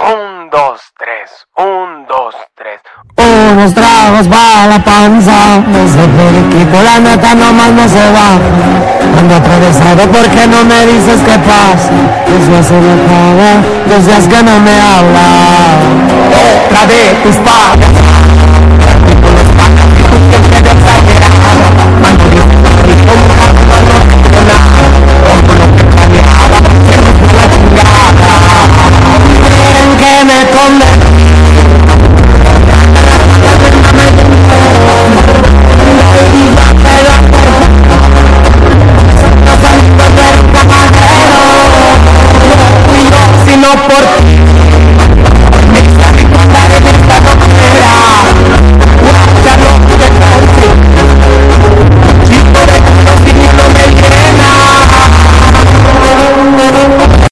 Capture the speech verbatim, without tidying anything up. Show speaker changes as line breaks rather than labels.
Un, dos, tres, un, dos, tres.
Unos tragos para la panza, ese periquito la neta nomás no se va. Ando atravesado porque no me dices qué pasa. Eso hace me acaba, dos días que no me habla. Otra de tus padres.